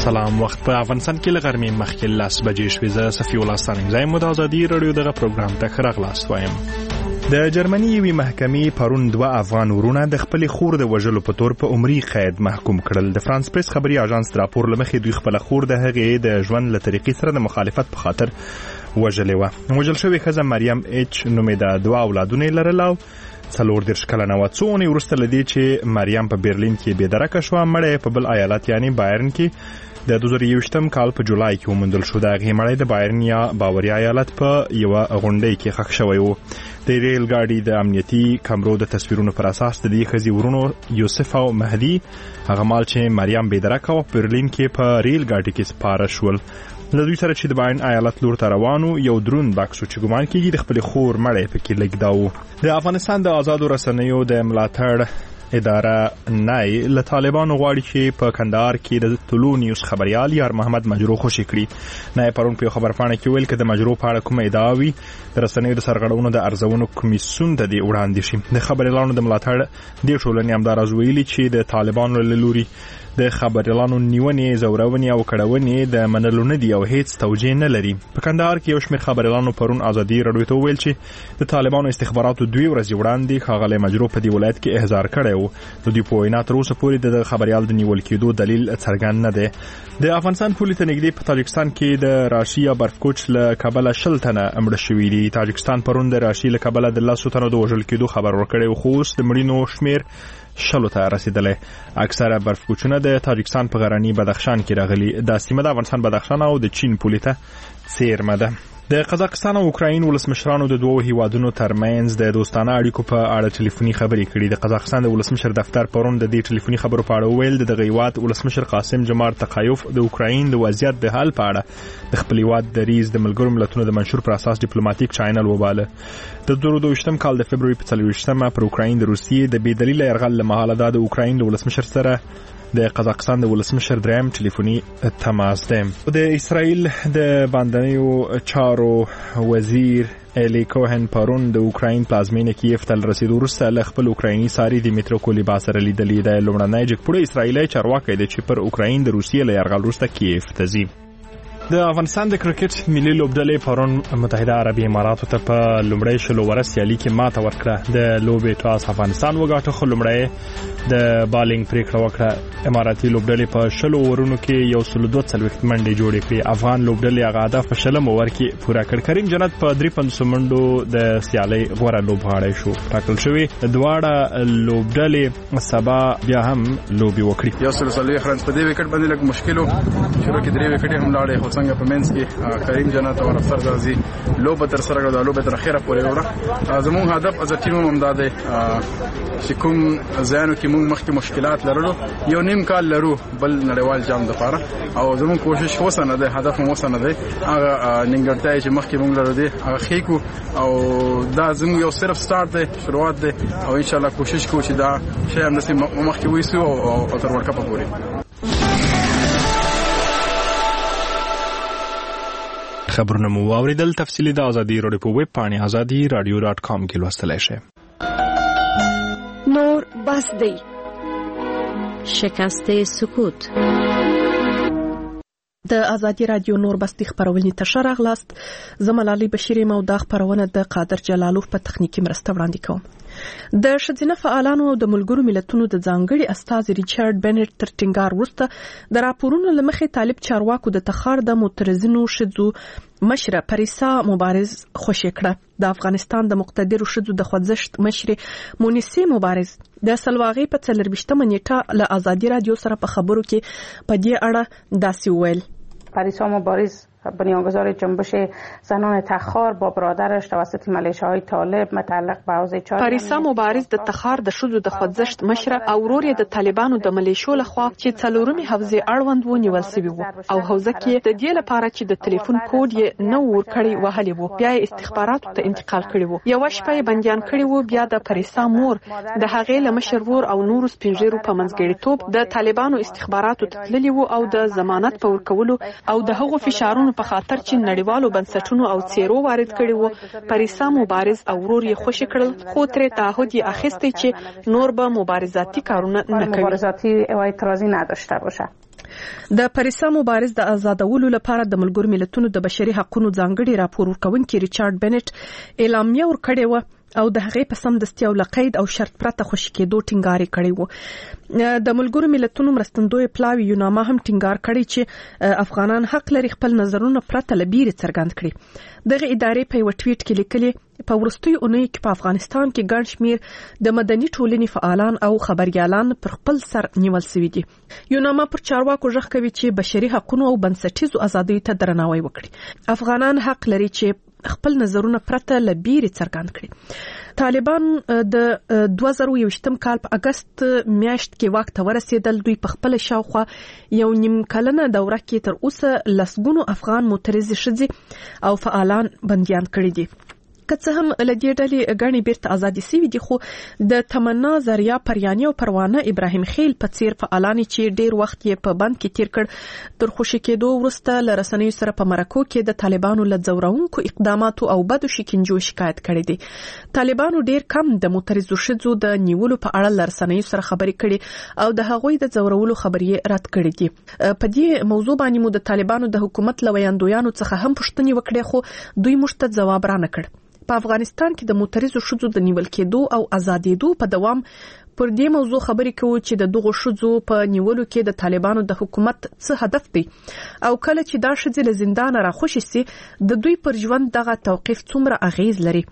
سلام. وخت په افغانستان کې لغرمې مخکې 10 بجې شوې. زه صفي الله ستانیم زایم د ازادي رادیو دغه پروګرام ته خراغلاست وایم. د جرمني یوې محکمې پرون 2 افغان ورونه د خپل خور د وژلو په تور په عمري قید محکوم کړل. د فرانس پریس خبري اژانس راپور لمخې دوی خپل خور د هغې د ژوند له طریقې سره د مخالفت په خاطر وژلې و. وژل شوې ښځه مریم ایچ نومېده. 2 اولادونه یې لرل او 40 کلنه وه. څو اونۍ وروسته له دې چې مریم په برلین کې بېدرکه شوه، مړی په بل ایالت یعنې بایرن کې د 2021 کال په جولای کې وموندل شو. د هغې مړی د بایرن یا باوریا ایالت په یوه غونډۍ کې ښخ شوی و. د ریل ګاډي د امنیتي کمرو د تصویرونو پر اساس د دې ښځې ورونو یوسف او مهدي هغه مال چې مریم بېدرکه وه په برلین کې په ریل ګاډي کې سپاره شول. له دوی سره چې د بایرن ایالت لور ته روانو، یو درون بکس چې ګمان کېږي د خپلې خور مړی پکې لږدا و. د افغانستان د آزادو رسنیو د ملاتړ اداره نای له طالبانو غواړي چې په کندهار کې د طلوع نیوز خبريال یار محمد مجروح خوشي کړي. نای پرون په خبرپاڼه کې ویل چې د مجروح په اړه کومه ادعا وي د رسنیو د سرغړونو د ارزونو کمیسیون ته دی وړاندې شي. د خبريالانو د ملاتړ د ټولنې همدارز ویلي چې د طالبانو له لوري د خبريالانو نیونې، زورونې او کړونې د منلو نه دي او هیڅ توجیه نه لري. په کندهار کې یو شمېر خبريالانو پرون ازادي رادیو ته ویل چې د طالبانو استخباراتو 2 ورځې وړاندې ښاغلی مجروح په دې ولایت کې احضار کړی و. د دوی په وینا تر اوسه پورې د خبريال د نیول کېدو دلیل څرګند نه دی. د افغانستان پولې ته نږدې په تاجکستان کې د راشي یا برفکوچ له کبله 20 تنه مړه شوي دي. تاجکستان پرون د راشي له کبله د 10 تنو د وژل کېدو خبر ورکړی و، خو اوس د مړینو شمېر 10 ته رسیدلی. اکثره برفکوچونه د تاجکستان په غرني بدخشان کې راغلي. دا سیمه د افغانستان بدخشان او د چین پولې ته څیرمه ده. د قزاقستان او اوکراین ولسمشرانو د 2 هیوادونو ترمنځ د دوستانه اړیکو په اړه ټلیفوني خبرې کړې. د قزاقستان د ولسمشر دفتر پرون د دې ټلیفوني خبرو په اړه ویل د دغه هیواد ولسمشر قاسم جمار تقایف د اوکراین د وضعیت د حل په اړه د خپل هیواد دریځ د ملګرو ملتونو د منشور پر اساس ډیپلوماټیک چینل وباله. د 2022 کال د فبرवरी په 24 پر اوکراین د روسیې د بې دلیله یرغل له مهاله د اوکراین د ولسمشر سره د قزاقستان د ولسمشر دریم ټلیفوني تماس دی. د اسرائیل د باندنیو چارو وزیر الی کوهن پرون د اوکراین پلازمینه کیف ته رسیدو وروسته له خپل اوکرایني ساري دیمیترو کولیبا سره لیدلې. د لومړنی جګپوړی اسرائیلي چارواکي دی چې پر اوکراین د روسیې له یرغل وروسته کیف ته ځي. د افغانستان د کرکټ ملي لوبډلې پرون متحده عربي اماراتو ته په لومړی شلو ورځ سیالي کې ماته ورکړه. د لوبې ټاس افغانستان وګاټه، خو لومړی د بالینګ پریکړه وکړه. اماراتي لوبډلې په 10 اورونو کې 142 منډې جوړې کړې. افغان لوبډلې هغه هدف په 10 اوور کې پوره کړ. کریم جنت په 350 منډو د سیالۍ غوره لوبغاړی شو. ټاکل شوی دواړه لوبډلې سبا بیا هم لوبي وکړي. یو سلسله فرانس په دې وکټ باندې لږ مشکلو شروع کې 3 وکټې هم لاړې، خو څنګه په منځ کې کریم جنت او افسر غازی لوب تر سره غوډه لوب تر اخره پورې وړه. زموږ هدف از ټیم هم داده چې کوم ځانو کې موږ مخکې مشکلات لرلو، یو نیم کال لرو بل نړیوال جام د لپاره، او زموږ کوشش وسنه ده، هدف مو وسنه ده هغه ننګړتیا چې مخکې موږ لرو دي هغه خېکو، او دا زموږ یو صرف سٹارټ ده، شروعات ده، او ان شاء الله کوشش کوو چې دا شی هم نسي مخکې وېسو او تر ورکه پورې. خبرونه مو واوریدل. تفصیلی د ازادي رادیو په ویب پاڼه azadi.radio.com کې لوستلای شئ. نور بس دی. شکست سکوت. د ازادي رادیو نور بستی خبرونه ته شرغلاست. زملالي بشيري مو د خبرونه د قادر جلالوف په تخنیکی مرسته وړاندې کوم. د شذینه فعالانو او د ملګرو ملتونو د ځانګړي استاذ ریچارډ بنټ تر ټینګار وروسته د راپورونو لمخې طالب چارواکو د تخار د معترضینو شذو مشره پریسا مبارز خوشی کړه. د افغانستان د مقتدرو شذو د خوځښت مشره مونیسی مبارز د سلواغي په 24 نیټه له ازادي رادیو سره په خبرو کې په دې اړه داسې ویل. پریسا مبارز بنیانگذار جنبش زنان تخار با برادرش توسط ملیشه‌های طالب متعلق به حوزه 4 پریسا مبارز د تخار د شذو د خوځښت مشره او ورور د طالبانو د ملیشو لخوا چې څلورمي حوزه اړوند و نیول شوی وو، او حوزه کې د دې لپاره چې د ټلیفون کوډ یې نو ورکړی وهلی وو، بیا استخباراتو ته انتقال کړی وو. یو شپه بنديان کړی وو. بیا د پریسا مور د هغې لمشر ور او نورو سپینږیرو په منځګړیتوب د طالبانو استخباراتو ته تللی وو او د ضمانت په ورکولو او د هغو فشارونو په خاطر چې نړیوالو بنسټونو او څیرو وارد کړي وو. پریسا مبارز او ورور یې خوشی کړل، خو ترې تعهد یې اخیستی چې نور به مبارزاتي کارونه نه کوي، مبارزاتی و اعتراضی نداشته باشه. د پاریسا مبارز د آزادولو لپاره د ملګرو ملتونو د بشري حقوقو ځانګړي راپور ورکونکي ریچارډ بنټ اعلامیه ورکړې و او د هغې په سمدستي او لقید او شرط پرته خوشي کېدو ټینګار کړی و. د ملګرو ملتونو مرستندوی پلاوی یوناما هم ټینګار کړی چې افغانان حق لري خپل نظرونه پرته لبیري څرګند کړي. دغه ادارې په یو ټویټ کې لیکلي په وروستیو اونۍ کې په افغانستان کې ګڼ شمېر د مدني ټولنې فعالان او خبريالان پر خپل سر نیول شوي دي. یوناما پر چارواکو غږ کوي چې بشري حقوقو او بنسټیزو ازادیو ته درناوی وکړي. افغانان حق لري چې خپل نظرونه پرته لبیري څرګند کړي. طالبان د 2021 کال په اگست میاشت کې واک ته ورسېدل. دوی په خپل شاوخوا یو نیم کلنه دوره کې تر اوسه لسګونو افغان معترضې ښځې او فعالان بنديان کړي دي. که څه هم لدې ډلې غني بیرته ازادي سوي دي، خو د تمنا زریا پریانی او پروانه ابراهیم خیل په څیر فعالان چې ډیر وخت یې په بند کې تیر کړ تر خوشي کېدو وروسته لرسنیو سره په مرکو کې د طالبانو لځورونکو اقداماتو او بدو شکنجو شکایت کړي دي. طالبانو ډیر کم د معترضو ښځو د نیولو په اړه لرسنیو سره خبرې کړي او د هغوی د ځورولو خبرې رد کړي دي. په دې موضوع باندې مو د طالبانو د حکومت لویاندویانو څخه هم پوښتنې وکړې، خو دوی موږ ته ځواب را نه کړ. په افغانستان کې د معترضو ښځو د نیول کېدو او ازادېدو په دوام پر دې موضوع خبرې کوو چې د دغو ښځو په نیولو کې د طالبانو د حکومت څه هدف دی او کله چې دا ښځې له زندانه راخوشي سي د دوی پر ژوند دغه توقیف څومره اغیز لري.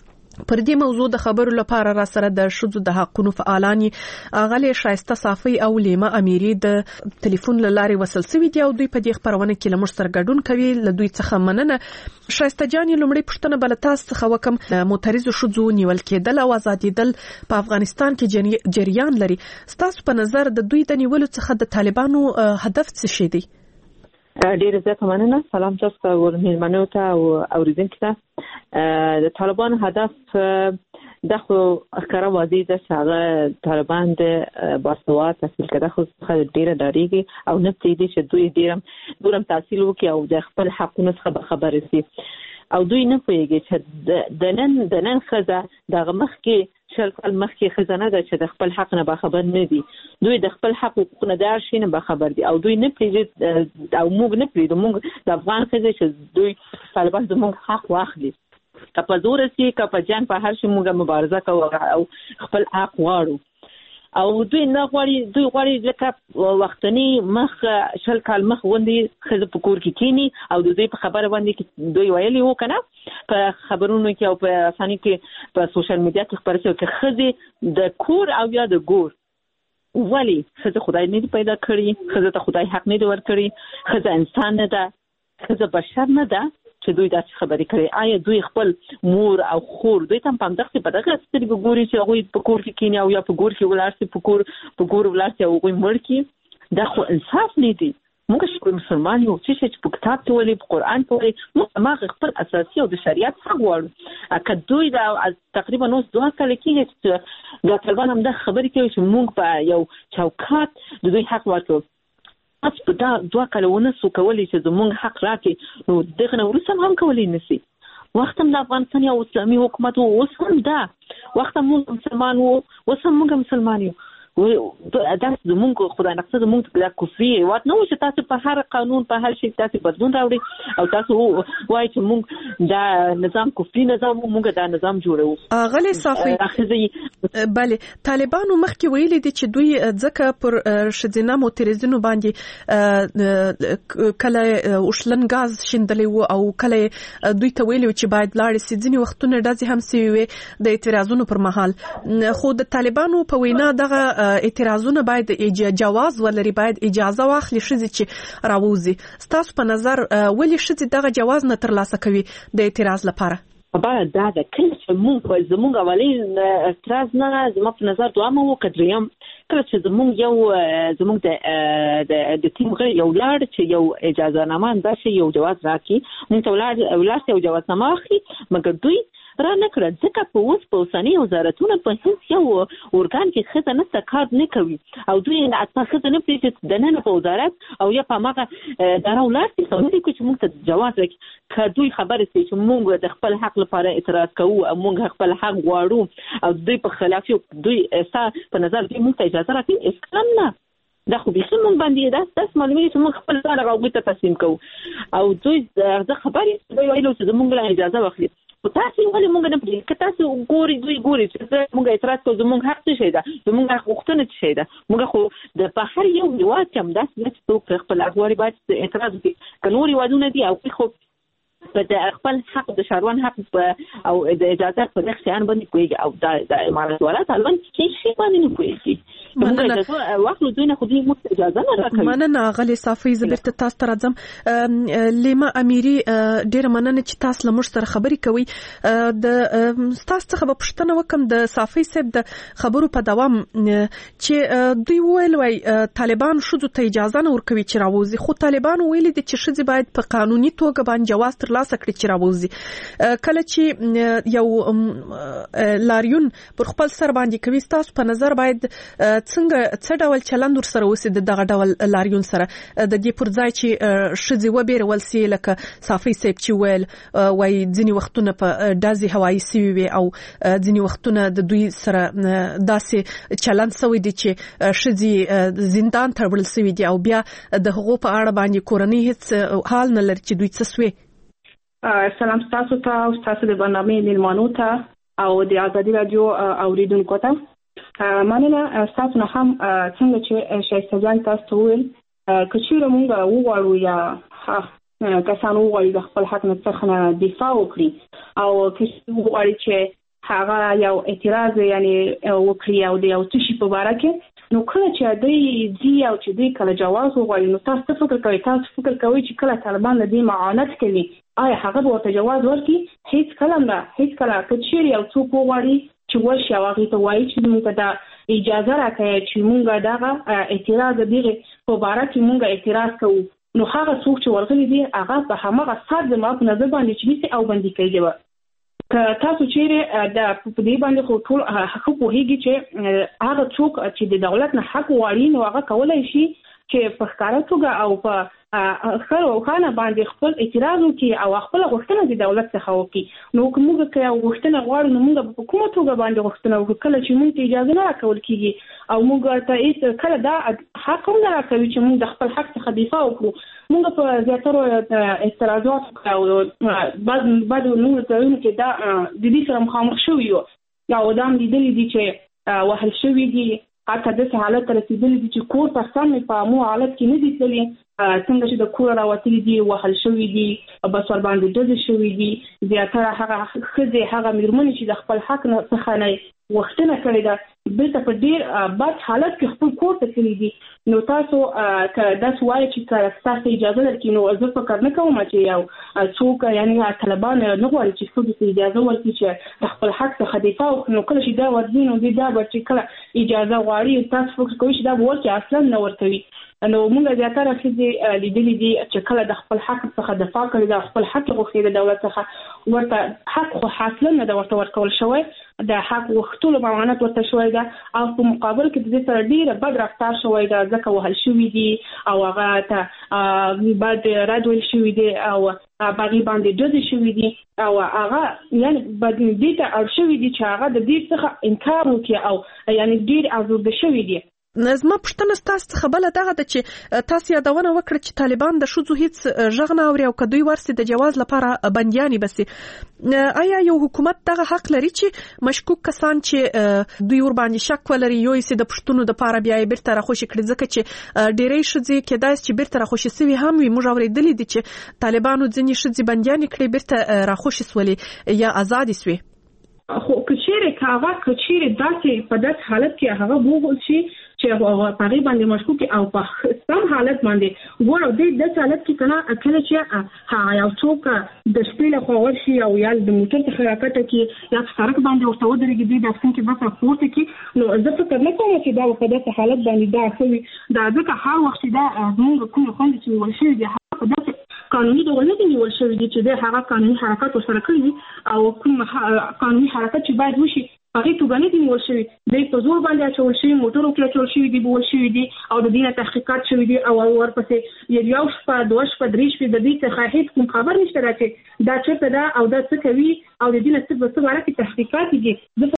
پر دې موضوع د خبرو لپاره را سره د ښځو د حقوقو فعالانی اغلی شایسته صافی او لیمه امیری د ټلیفون لارې وصل شوي دي او دوی په دې خبرونه کې له موږ سره ګډون کوي. له دوی څخه مننه. شایسته جانې، لومړی پوښتنه بل تاسو څخه وکم، معترضو ښځو نیول کېدل او ازادېدل په افغانستان کې جریان لري. ستاسو په نظر د دوی د نیولو څخه د طالبانو هدف څه شي دی؟ ډیر زیاته مننه. سلام تاسو ته ورمنو ته او اوریدونکو ته. د طالبان هدف د خو ښکاره واضح ده چې هغه طالبان د باسواده تحصیل کړه خو ډیره ډاریږي او نه پریږدي چې دوی ډیرم تحصیل وکړي او د خپل حقونو څخه خبر شي او دوی نه پوهیږي چې د نن ښځه دغه مخکې شل کال مخکې ښځه نه ده چې د خپل حق نه باخبر نه دي. دوی د خپل حقوقو نه د هر شي نه باخبر دي او دوی نه پریږدي او موږ نه پریږدو موږ د افغان ښځې چې دوی طالبان زموږ حق واخلي. که په زور سي که په جنګ په هر شي موږ مبارزه کوو او خپل حق غواړو او دوی نه غواړي. دوی غواړي لکه وختنی مخ شل کال مخ غوندي ښځه په کور کې کینی او د دوی په خبره باندې دوی ویلي وو کنه په خبرونو کې او په اساني کې په سوشل میډیا کې خبرې شوې چې ښځه د کور او یا د ګور ولی ښځه خدای نه پیدا کړی، ښځه ته خدای حق نه ورکړي، ښځه انسان نه ده، ښځه بشر نه ده چې دوی داسې خبرې کوي. آیا دوی خپل مور او خور دوی ته هم دغه په دغه سترګې ګوري چې هغه په کور کې کینی او یا په ګور کې ولاړ شي په ګور ولاړ شي او هغه مړ کی؟ دا خو انصاف نه دی. موږ چې مسلمان یو چې په کتاب ته ولې په قرآن ته ولې موږ خپل اساسي او د شریعت حق غواړو. که دوی دا تقریبا اوس 2 کال کېږي چې د طالبان هم دا خبرې کوي چې موږ په یو چوکاټ د دوی حق ورکړو. اصل په دا 2 کالونه سو کولای چې زموږ حق راکې نو دغه نو رسم هم کولای نسی. وخت هم د افغانستان یو اسلامي حکومت وو، اوس هم دا وخت موږ مسلمان وو، اوس هم موږ مسلمان یو. دا زموږ خدای نقصه زموږ د کفري وات نو چې تاسو په هر قانون په هر شي تاسو بدلون راوړي او تاسو وایي چې موږ دا نظام کفري نظام موږ دا نظام جوړو. غلي صافي بله طالبانو مخکې ویلي دي چې دوی ځکه پر شذینه معترضینو باندې کله اوشلن غاز شیندلې وو او کله دوی ته ویلي چې باید لاړ سي. ځینې وختونه داسې هم سوي د اعتراضونو پر مهال، خو د طالبانو په وینا دغه اعتراضونه باید جواز ولري، باید اجازه واخلي ښځې چې راووزي. ستاسو په نظر ولې ښځې دغه جواز نه ترلاسه کوي د اعتراض لپاره؟ باید دا د کله چې زموږ اولین اعتراض نه زما په نظر دوامه وکړم کله چې زموږ د ټیم غړي یو لاړ چې یو اجازه نامه انداشه یو جواز راکړي موږ ته ولر یو جواز نامه اخلي مګر دوی را نه کړل ځکه په اوس په اوسنۍ وزارتونه په هیڅ یو ارګان کې ښځه نشته کار نه کوي او دوی اصلا ښځه نه پرېږدي چې دننه په وزارت او یا په هماغه دا راولاړ شي سعودي کې چې موږ ته جواز راکړي که دوی خبرې شي چې موږ د خپل حق لپاره اعتراض کوو او موږ خپل حق غواړو او دوی په خلاف دوی په نظر دوی موږ ته اجازه راکړي اسلام نه دا خو به څنګه باندې دا معلومه چې موږ خپل ځان راغوي ته تسلیم کوو او دوی د خبرې ویلو چې موږ له اجازه واخلي او تاسو ولې موږ نه پرې که تاسو ګوري چې موږ اعتراض کوو زموږ حق څه شي ده زموږ غوښتنه څه شي ده موږ خو د بهر یو هیواد چې همداسې نه چې څوک خپل اغواري باید اعتراض وکړي که نور هیوادونه دي او خو په د خپل حق د شاروان حق او د اجازه په دغه شیان باندې کوي او د امارات ولایت الان هیڅ شي باندې نه کوي مننه واخلو دوی نه خو دوی موږ اجازه نه راکوي مننه غلي صافي زبرت تاسو ته راځم لیما امیری ډیره مننه چې تاسو له موږ سره خبرې کوي د تاسو څخه په پښتنه وکم د صافي صاحب د خبرو په دوام چې دوی ویل وای طالبان شوزو ته اجازه نه ورکوي چې راوځي خو طالبان ویلي دي چې شوزي باید په قانوني توګه باندې جواز ترلاسه کړي چې راوځي کله چې یو لاریون پر خپل سر باندې کوي تاسو په نظر باید څنګه څه ډول چلند ور سره وسی دغه ډول لاریون سره د دې پر ځای چې شذي وبېرول سي لکه صافي صاحب چې ویل وای ځینی وختونه په دازي هوایي سوي وي او ځینی وختونه د دوی سره داسې چلند سوي دي چې شذي زندان ته وړل سوي دي او بیا د هغو په اړه باندې کورنۍ هیڅ حال نه لري چې دوی څه سوي سلام تاسو ته او تاسو د برنامه میلمانو ته او د ازادي رادیو اوریدونکو ته مننه تاسو نه هم څنګه چې شایسته جان تاسو ویل کچېره مونږ وغواړو یا کسانو وغواړي د خپل حق نه څخه دفاع وکړي او کچې وغواړي چې هغه یو اعتراض یعنی وکړي او د یو څه په اړه کې نو کله چې دوی او چې دوی کله جواز وغواړي نو تاسو فکر کوئ چې کله طالبان له دې معاونت کوي آیا هغه ورته جواز ورکړي هیڅ کله نه هیڅ کله کچېره یو څوک وغواړي چې ورشي او هغه ته وایي چې موږ ته اجازه راکړي چې موږ دغه اعتراض دغه په اړه کې موږ اعتراض کوو نو هغه څوک چې ورغلي دي هغه په همغه سر د ما په نظر باندې چې او باندې کوي که تاسو چیرې د دې باندې خو ټول حق پوهیږي چې هغه څوک چې د دولت نه حق غواړي نو هغه کولای شي چې په ښکاره توګه او په خانه باندې خپل اعتراض وکړي او خپل غوښتنه د دولت څخه وکړي نو کومه که غوښتنه غواړو نو موږ په کومه توګه باندې غوښتنه وکړو کله چې موږ ته اجازه نه راکول کیږي او موږ ته هیڅ کله دا حق هم نه راکوي چې موږ د خپل حق څخه دفاع وکړو موږ په زیاتره اعتراضات او بعد نور ځایونو کې دا د دې سره مخامخ شوي یو یا ودام لیدلي دي چې وهل شوي دي حتی د حالت رسیدلي دي چې کور ته سم په مو حالت کې نه دي تللي څنګه چې د کور راوتلي دي وهل شوي دي بس ور باندې ډز شوي دي زیاتره هغه ښځې هغه میرمنې چې د خپل حق څخه نه وختونه کړی ده بیرته په ډیر بد حالت کې خپل کور ته تللي دي نو تاسو که داسې وایي چې تاسو اجازه درکړي نو زه فکر نه کوم چې یو څوک یعنی طالبان نه غواړي چې ښځو ته اجازه ورکړي چې د خپل حق څخه دفاع وکړي نو کله چې دا ورځي نو دا به چې کله اجازه غواړي تاسو فکر کوئ چې دا به ورکړي اصلا نه ورکوي نو موږ زیاتره ښځې لیدلي دي چې کله د خپل حق څخه دفاع کړي د خپل حق غوښتي د دولت څخه ورته حق خو حاصل نه د ورته ورکول شوی د حق وختلو معاونت ورته شوی ده او په مقابل کې د دې سره ډیره بد رفتار شوی ده ځکه وهل شوي دي او هغه ته بد رد ویل شوي دي او باغی باندې ډز شوي دي او هغه یعنی بد دې ته اړ شوي دي چې هغه د دې څخه انکار وکړي او یعنی ډیر ازورده شوي دي زما پښتنه ستاسو خبره دغه د چې تاسو یادونه وکړه چې طالبان د شوزو هیڅ ژغ نه اوري او کدوې ورسي د جواز لپاره بندياني بسي آیا یو حکومت دغه حق لري چې مشکوک کسان چې دوی ور باندې شک ولري یو سي د پښتونو د لپاره بیا بیرته راخوشي کړي ځکه چې ډېرې شذي کېدای چې بیرته راخوشي سوي هم وي موږ اورېدلې دي چې طالبانو ځینې شذي بندياني کړي بیرته راخوشي سولي یا آزادي سوي خو کچېره داسې په داس حالت کې هغه وګورئ چې هغه په باندې مشکوک او په سم حالت باندې ګورو د حالت کې کله کله چې ها یو څوک د شپې له خوا ورشي او یا د موټر څخه راکټه کې یا سړک باندې ورته ودرېږي د افغان کې بس راپورته کې نو زه فکر نه کوم چې دا په داسې حالت باندې دا کوي دا ځکه هر وخت دا موږ کوم خوند چې ورشي دي په داسې قانوني ډول نه نیول شوی دي چې د هغه قانوني حرکت وسره کوي او کوم قانوني حرکت چې باید وشي هغه توګه نه نیول شوی د په زور باندې اچول شوی موټرو کې اچول شوی دي بول شوی دي او د دې تحقیقات شوی دي او ورپسې یو شپه دوه شپه درې شپې د دې څخه هیڅ کوم خبر نشته راځي دا چې دا او دا څه کوي او د دې څه په اړه تحقیقات دي